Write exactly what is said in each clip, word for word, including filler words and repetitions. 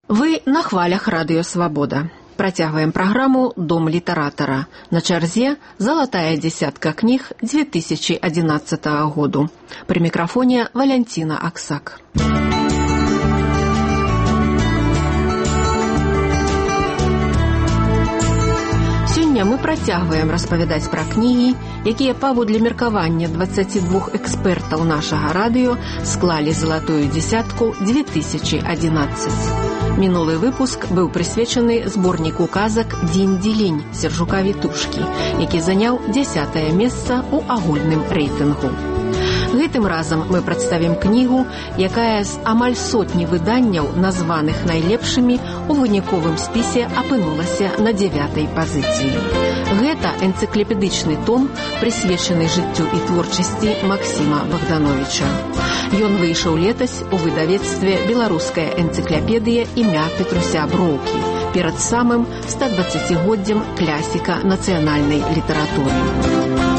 Вы на хвалях Радыё Свабода. Працягваем праграму «Дом літаратара». На чарзе «Залатая дзесятка кніг» две тысячи одиннадцатого году. При микрофоне Валентина Аксак. Сёння мы працягваем распавядаць пра кнігі, якія паводле меркавання двадцати двух экспертаў нашага радыё склалі залатую дзесятку две тысячи одиннадцать. Мінулы выпуск быў прысвечаны зборніку казак «Дзень-дзелень» Сержука Вітушкі, які заняў дзесятае месца ў агульным рэйтынгу. Гэтым разам мы прадставім кнігу, якая з амаль сотні выданняў, названых найлепшымі, у выніковым спісе апынулася на дзявятай пазіцыі. Гэта энцыклапедычны том, прысвечаны жыццю і творчасці Максіма Богдановича. Ён выйшаў летась у выдавецтве «Беларуская энцыклапедыя» імя Петруся Броўкі перад самым стадваццацігоддзем клясіка нацыянальнай літаратуры.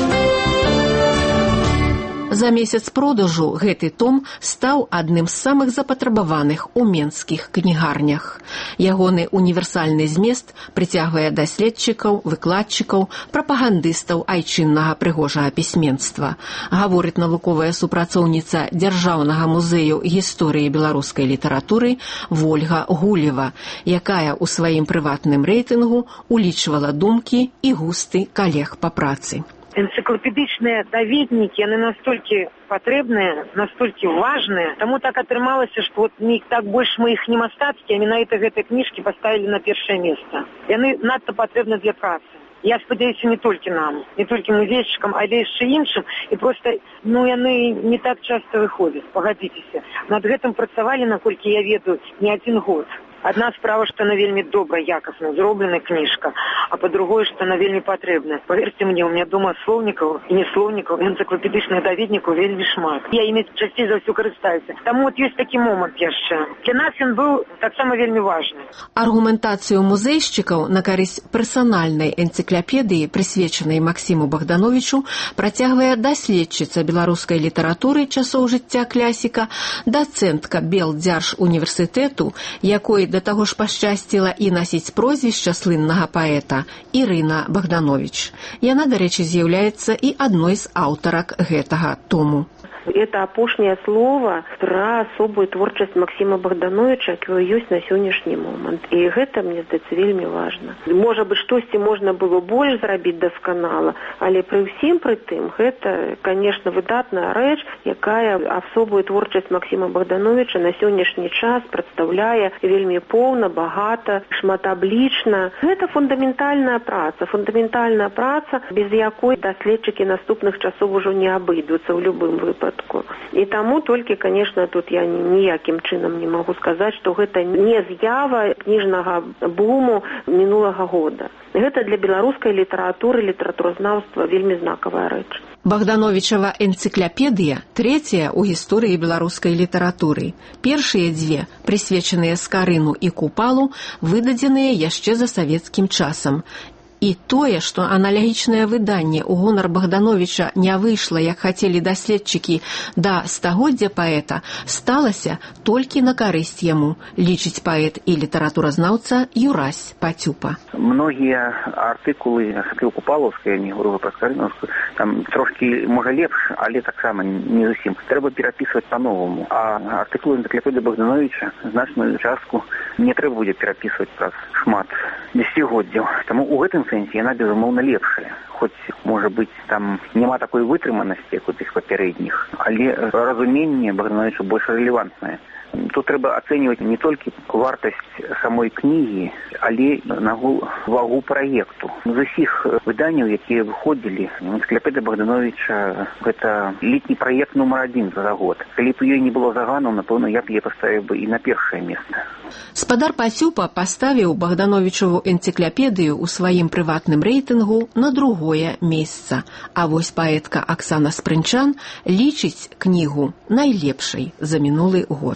За месяц продажу гэты том стаў адным з самых запатрабаваных у менскіх кнігарнях. Ягоны універсальны змест прыцягвае даследчыкаў, выкладчыкаў, прапагандыстаў айчыннага прыгожага пісьменства, гаворыць навуковая супрацоўніца Дзяржаўнага музею гісторыі беларускай літаратуры Вольга Гулева, якая ў сваім прыватным рэйтынгу улічвала думкі і густы калег па працы. Энцыклапедычныя даведнікі, яны настолькі патрэбныя, настолькі важныя, таму так атрымалася, што вот не так больш мы іх не мастацкія, а менавіта гэтыя кніжкі паставілі на першае месца. Яны надта патрэбны для працы. Я спадзяюся, не толькі нам, не толькі музейшчыкам, але яшчэ іншым, і проста, ну, яны не так часта выходзяць, пагадзіцеся. Над гэтым працавалі, наколькі я ведаю, не адзін год. Адна справа, што она вельмі добра, якасна зроблена кніжка, а па-другое, што она вельмі патрэбная. Паверьце мне, у меня дома слоўнікаў і не слоўнікаў, энцыклапедычных даведнікаў вельмі шмат. Я імі часцей за ўсё карыстаюся. Таму вот ёсць такі момант яшчэ. Для нас ён быў таксама вельмі важны. Аргументацыю музейшчыкаў на карысць персанальнай энцыклапедыі, прысвечанай Максіму Богдановичу, працягвае даследчыца беларускай літаратуры часоў жыцця клясіка, дацэнтка Белдзяржуніверсітэту, якой да таго ж пашчасціла і насіць прозвішча слыннага паэта Ірына Богданович. Яна, дарэчы, з'яўляецца і адной з аўтарак гэтага тому. Это апошняе слово про особую творчасць Максима Богдановича, якое ёсць на сённяшні момант. І гэта, мне здаецца, вельмі важна. Можа быць, штосьці можна было больш зрабіць дасканала, але пры ўсім пры тым, гэта, конечно, выдатная рэч, якая асобую творчасць Максима Богдановича на сённяшні час прадстаўляе вельмі поўна, багата, шматаблічна. Гэта фундаментальная праца, фундаментальная праца, без якой даследчыкі наступных часоў ужо не абыдуцца ў любым выпадку. І таму толькі, конечно, тут я ніякім чынам не магу сказаць, што гэта не з'ява кніжнага буму мінулага года. Гэта для беларускай літаратуры, літаратуразнаўства вельмі знакавая рэч. Богдановичава энцыклапедыя трэцяя ў гісторыі беларускай літаратуры. Першыя дзве, прысвечаныя Скарыну і Купалу, выдадзеныя яшчэ за савецкім часам. І тое, што аналагічнае выданне ў гонар Богдановича не выйшла, як хацелі даследчыкі, да стагоддзя паэта, сталася толькі на карысць яму, лічыць паэт і літаратуразнаўца Юрась Пацюпа. Многія артыкулы, асабліва Купалаўская, не говорю пра Скарыновскую, там трошкі, можа, лепш, але таксама не зусім. Трэба перапісваць па-новаму. А артыкулы энцыклапедыі Богдановича значную частку не трэба будзе перапісваць праз шмат дзесяцігоддзяў. Таму у гэтым сэнсе яна, безумоўна, лепшая. Хоць, можа быць, там няма такой вытрыманасці, як у тых папярэдніх, але разуменне Богдановича больш рэлевантнае. Тут трэба ацэньваць не толькі вартасць самой кнігі, але нагу вагу праекту. З усіх выданняў, якія выходзілі, энцыклапедыя Богдановича гэта летні праект нумар адзін за год. Калі б ёй не было загану, напэўна, я б яе паставіў бы і на першае месца. Спадар Пацюпа паставіў Богдановичаву энцыклапедыю ў сваім прыватным рэйтынгу на другое месца. А вось паэтка Аксана Спрынчан лічыць кнігу найлепшай за мінулы год.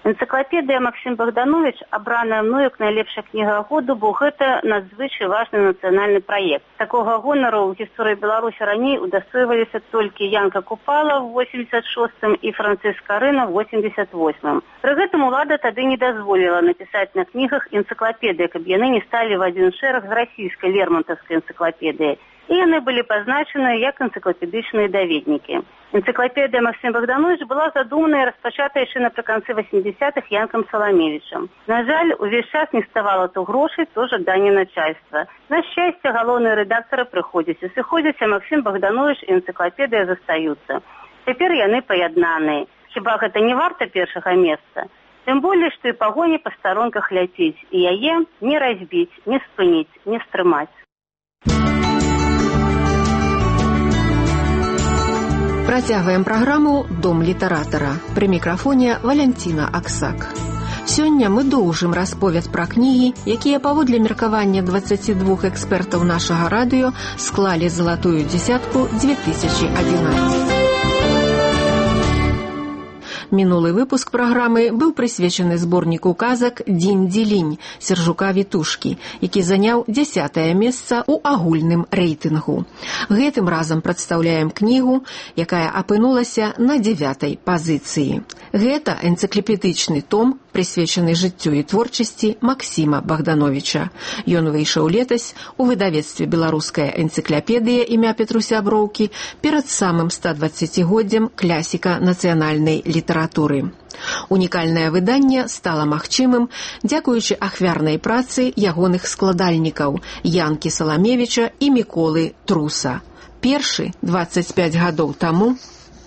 Энцыклапедыя Максім Богданович, абраная мною як найлепшая кніга году, бо гэта надзвычай важны нацыянальны праект. Такога гонару ў гісторыі Беларусі раней удастойваліся толькі Янка Купала ў восемьдесят шостым і Франциск Арына ў восемьдесят восьмым. Пры гэтым улада тады не дазволіла напісаць на кнігах энцыклапедыі, каб яны не сталі в один шэраг з расійскай лермонтаўскай энцыклапедыяй. І яны былі пазначаны як энцыклапедычныя даведнікі. Энцыклапедыя Максім Богданович была задумана і распачата яшчэ напрыканцы восьмидесятых Янкам Саламевічам. На жаль, увесь час не ставала то грошай, то жаданне начальства. На шчасце, галоўныя рэдактары прыходзяць і сыходзяць, а Максім Богданович і энцыклапедыя застаюцца. Цяпер яны паяднаныя. Хіба гэта не варта першага месца? Тым болей, што і пагоні па старонках ляціць, і яе не разбіць, не спыніць, не стрымаць. Працягваем праграму «Дом літаратара». Пры мікрафоне Валянціна Аксак. Сёння мы доўжым расповед пра кнігі, якія паводле меркавання дваццаці двух экспертаў нашага радыё склалі залатую дзесятку две тысячи одиннадцать. Мінулы выпуск праграмы быў прысвечаны зборніку казак «Дзінь-дзілінь» Сержука-Вітушкі, які заняў дзясятае месца ў агульным рэйтынгу. Гэтым разам прадстаўляем кнігу, якая апынулася на дзявятай пазіцыі. Гэта энцыклапедычны том, прысвечаны жыццю і творчасці Максіма Богдановича. Ён выйшаў летась у выдавецтве «Беларуская энцыклапедыя» імя Петруся Броўкі перад самым стадваццацігоддзям класіка нацыянальнай літаратуры. Унікальнае выданне стала магчымым дзякуючы ахвярнай працы ягоных складальнікаў Янкі Саламевіча і Міколы Труса. Першы, дваццаць пяць гадоў таму,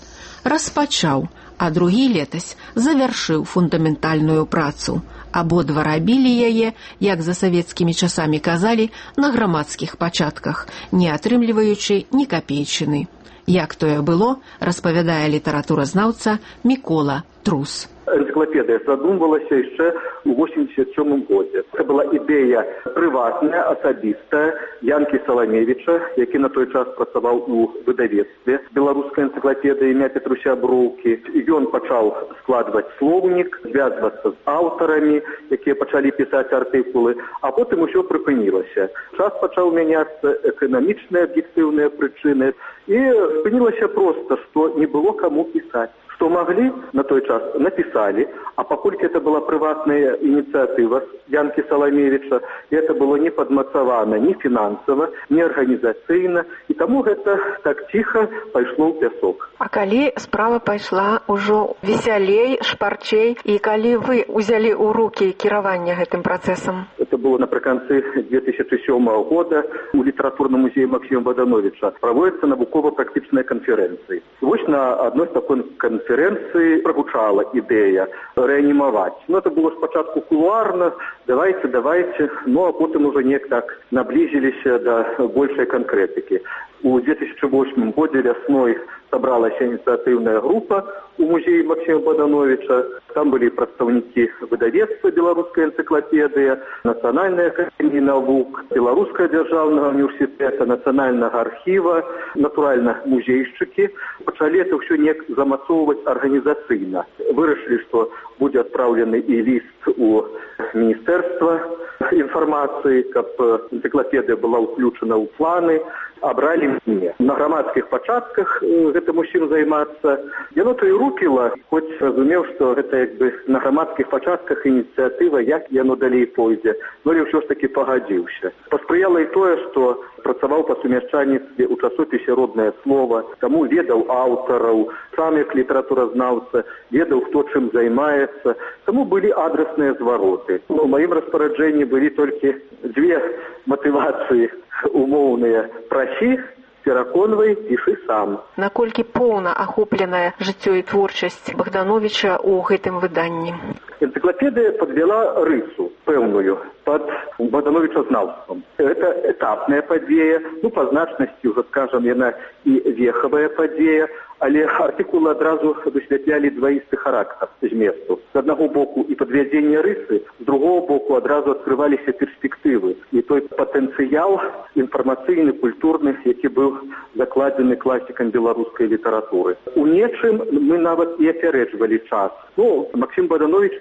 распачаў, а другі летась завяршыў фундаментальную працу. Абодва рабілі яе, як за савецкімі часамі казалі, на грамадскіх пачатках, не атрымліваючы ні капейчыны. Як тое было, распавядае літаратуразнаўца Мікола Трус. Энцыклапедыя задумвалася яшчэ ў восемьдесят сёмым годзе. Це была ідэя прыватная, асабістая Янкі Саламевіча, які на той час працаваў у выдавецтве «Беларуская энцыклапедыя» імя Петруся Броўкі. Ён пачаў складваць слоўнік, звязвацца з аўтарамі, якія пачалі пісаць артыкулы, а потым усё прыпынілася. Час пачаў мяняцца, эканамічныя аб'ектыўныя прычыны, і спынілася проста, што не было каму пісаць. Што маглі на той час напісалі, а паколькі это была прыватная ініцыятыва Янкі Саламевіча, і это было не падмацавана ні фінансава, ні арганізацыйна, і таму гэта так ціха пайшло ў пясок. А калі справа пайшла ўжо весялей, шпарчей, і калі вы ўзялі ў рукі кіраванне гэтым працэсам? Это было напрыканцы две тысячи сёмага года у літаратурным музеі Максіма Богдановича. Праводзяцца навукова-практычныя канферэнцыі. Вось на адной з такой канферэнцыі прагучала ідэя рэанімаваць. Ну, это было спачатку кулуарна, давайте, давайте, ну, а потым уже неяк так наблизиліся да большай канкрэтыкі. У две тысячи восьмым годзе вясной сабралася ініцыятыўная група у музеі Максіма Богдановича. Там былі прадстаўнікі выдавецтва «Беларуская энцыклапедыя», Нацыянальная акадэмія навук, Беларуская дзяржаўнага універсітэта, Нацыянальнага архіва, натуральна, музейшчыкі. Пачалі это ўсё неяк замацоўваць арганізацыйна. Вырашылі, што будзе адпраўлены і ліст у Міністэрства інфармацыі, каб энцыклапедыя была ўключана ў планы. Абралі мяне. На грамадскіх пачатках гэтым усім займацца. Яно то і рупіла, хоць разумеў, што гэта як бы на грамадскіх пачатках ініцыятыва, як яно далей пойдзе. Но я ўсё ж такі пагадзіўся. Паспрыяла і тое, што працаваў па сумяшчальніцтве ў часопісе «Роднае слова», таму ведаў аўтараў, сам як літаратуразнаўца, ведаў, хто чым займаецца, таму былі адрасныя звароты. У маім распараджэнні былі толькі дзве матывацыі умоўныя: прасі, пераконвай, пішы сам. Наколькі поўна ахопленая жыццё і творчасць Богдановича ў гэтым выданні? Энцыклапедыя падвяла рысу пэўную пад Богдановичазнаўствам. Это этапная падзея, ну, па значнасці, уже скажам, яна і вехавая падзея, але артыкулы адразу высвятлялі дваісты характар зместу. З аднаго боку і падвядзенне рысы, з другого боку адразу адкрываліся перспектывы і той патэнцыял інфармацыйны, культурны, які быў закладзены класікам беларускай літаратуры. У нечым мы нават і апярэджвалі час. Ну, Максім Богданович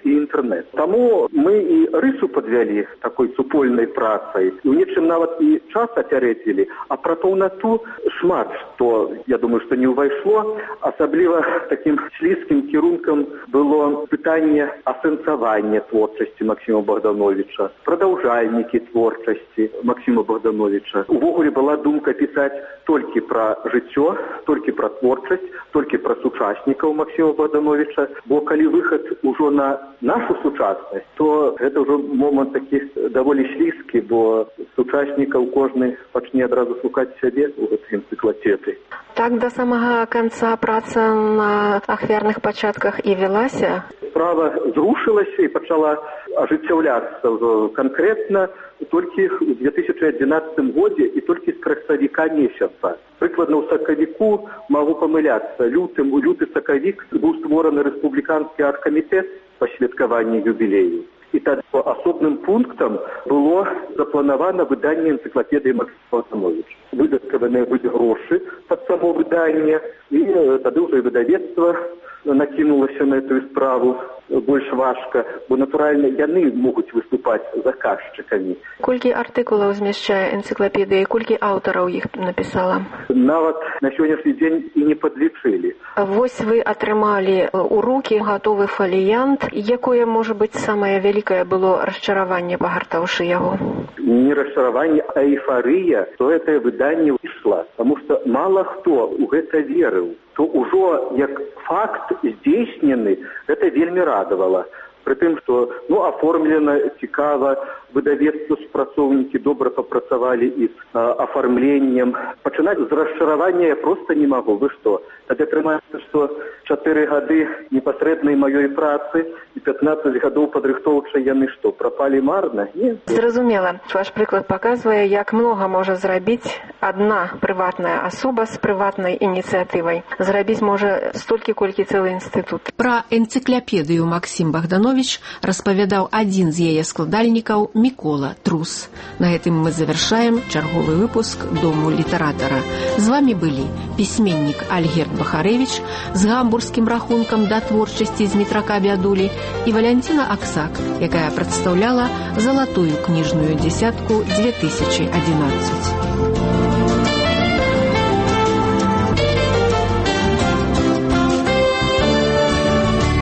і інтэрнэт. Таму мы і рысу падвялі такой супольнай працай, і ў нечым нават і час апярэдзілі, а пра паўнату шмат што, я думаю, што не ўвайшло. Асабліва такім слізкім кірункам было пытанне асэнсавання творчасці Максіма Богдановича, прадаўжальнікі творчасці Максіма Богдановича. Увогуле была думка пісаць толькі пра жыццё, толькі пра творчасць, толькі пра сучаснікаў Максіма Богдановича, бо калі выхад ужо на нашу сучаснасць, то гэта ўжо момант такі даволі слізкі, бо сучаснікаў кожны пачне адразу шукаць сябе ў гэтым энцыклапедыі. Так да самага канца праца на ахвярных пачатках і вялася? Справа зрушылася і пачала ажыццяўляцца ўжо канкрэтна толькі ў две тысячы адзінаццатым годзе і толькі з красавіка месяца. Прыкладна ў сакавіку, магу памыляцца, лютым, у люты сакавік быў створаны рэспубліканскі аргкамітэт па святкаванні юбілею. І тады асобным пунктам было запланавана выданне энцыклапедыі Максіма Богдановича. Выдаткаваныя былі грошы пад само выданне, і тады ўжо і выдавецтва накінулася на эту справу больш важка, бо, натуральна, яны могуць выступаць заказчыкамі. Колькі артыкулаў змяшчае энцыклапедыя, колькі аўтараў іх напісала? Нават на сённяшні дзень і не падлічылі. Вось вы атрымалі ў рукі гатовы фаліянт. Якое, можа быць, самае вялікае было расчараванне, пагартаўшы яго? Не расчараванне, а эйфарыя, то гэтае выданне выйшла, таму што мала хто ў гэта верыў. То ўжо як факт здзейснены, гэта вельмі радавала. Пры тым, што ну, аформлена цікава, выдавецтва, супрацоўнікі добра папрацавалі і з а, афармленнем. Пачынаць з расчаравання я проста не магу. Вы што? Тады атрымаецца, што чатыры гады непасрэднай маёй працы і пятнаццаць гадоў падрыхтоўчай яны што, прапалі марна? Не. Зразумела. Ваш прыклад паказвае, як многа можа зрабіць адна прыватная асоба з прыватнай ініцыятывай. Зрабіць можа столькі, колькі цэлы інстытут. Пра энцыклапедыю Максім Богданович распавядаў адзін з яе складальнікаў Мікола Трус. На гэтым мы завяршаем чарговы выпуск Дому літаратара. З вамі былі пісьменнік Альгерд Бахарэвіч з гамбургскім рахункам да творчасці з метрака Бядулі і Валянціна Аксак, якая прадстаўляла залатую кніжную дзесятку две тысячи адзінаццаць.